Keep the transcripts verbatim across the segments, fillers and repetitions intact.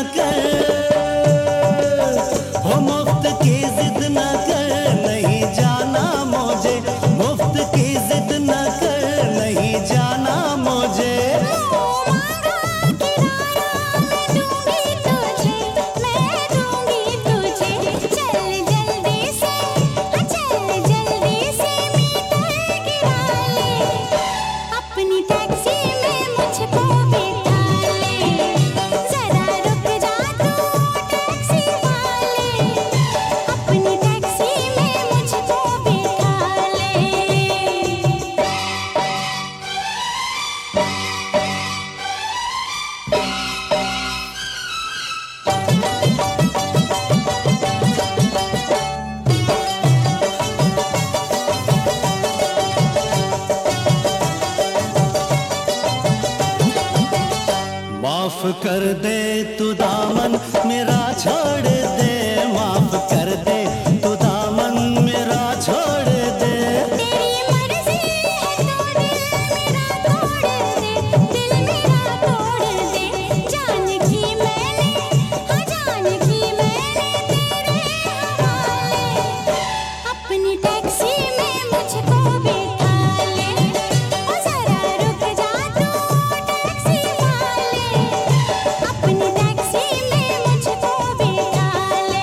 कर, हो मुफ्त की जिद न कर, नहीं जाना मुझे, मुफ्त की जिद न कर, नहीं जाना मुझे। माफ कर दे तू दामन मेरा छोड़ दे, माफ कर दे तू दामन मेरा छोड़ दे। तेरी मर्जी है तो दिल मेरा तोड़ दे, दिल मेरा तोड़ दे। जान की मैंने, हाँ जान की मैंने तेरे हवाले, अपनी टैक्सी में मुझको बिठा ले। ओ जरा रुक जा तू टैक्सी वाले, अपनी टैक्सी में मुझको बिठा ले।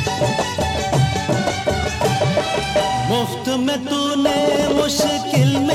मुफ्त में तूने मुश्किल में